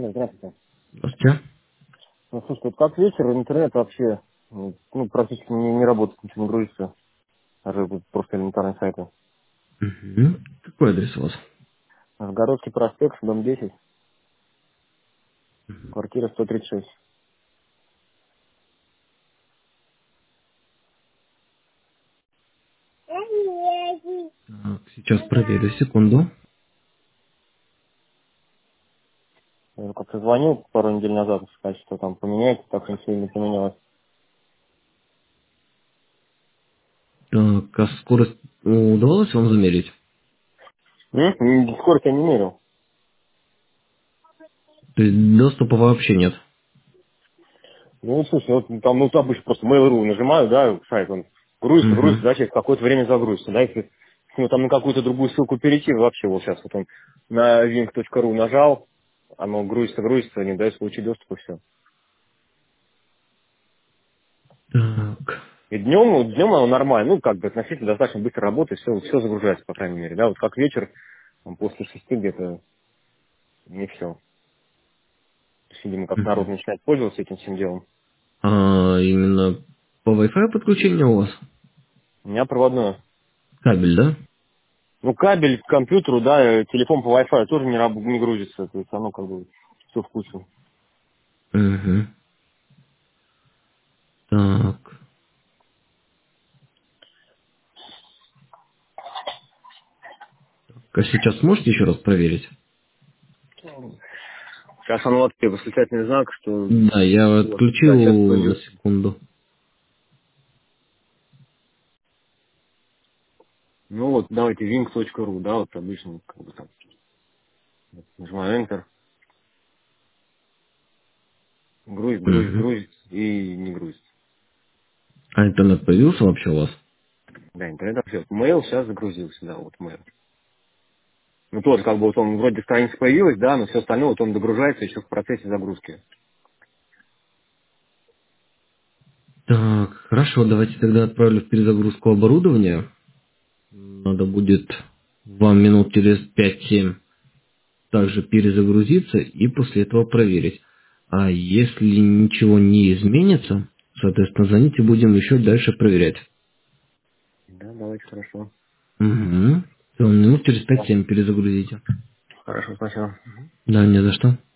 Здравствуйте. Здравствуйте. Ну, слушайте, вот как вечер, интернет вообще практически не работает, ничего не грузится. Даже вот просто элементарные сайты. Мгм. Какой адрес у вас? Городский проспект, дом 10, квартира 136. Так, сейчас проверю, секунду. Я как-то звонил пару недель назад, сказать, что там поменяется, так ничего не поменялось. Так, а скорость удавалось вам замерить? Скорость я не мерил. То есть доступа вообще нет? Ну, слушай, вот там, обычно просто Mail.ru нажимаю, да, сайт, он грузится, Угу. да, через какое-то время загрузится, да, если там на какую-то другую ссылку перейти, вообще вот сейчас вот он на wing.ru нажал, оно грузится, не дает получить доступ, и все. Так. И днем оно нормально, как бы относительно достаточно быстро работает, все загружается, по крайней мере, да, вот как вечер, там, после 6 где-то не все. То есть, видимо, как народ Мгм. начинает пользоваться этим всем делом. А именно по Wi-Fi подключение у вас? У меня проводное. Кабель, да? Ну, кабель к компьютеру, да, телефон по Wi-Fi тоже не грузится, то есть оно как бы все в кучу. Угу. Так. А сейчас можете еще раз проверить? Сейчас оно вот восклицательный знак, что Да, я вот, да, сейчас отключил на появился. секунду. Ну вот, давайте wing.ru, да, вот обычно как бы там нажимаю Enter, Угу. грузит и не грузит. А интернет появился вообще у вас? Да, интернет вообще. Mail сейчас загрузился, да, вот mail. Ну тоже как бы вот он вроде страница появилась, да, но все остальное вот он догружается еще в процессе загрузки. Так, хорошо, давайте тогда отправлю в перезагрузку оборудования. Надо будет вам минут через 5-7 также перезагрузиться и после этого проверить. А если ничего не изменится, соответственно, звоните, будем еще дальше проверять. Да, давайте, хорошо. Угу. Все, минут через Да. 5-7 перезагрузите. Хорошо, спасибо. Да, не за что.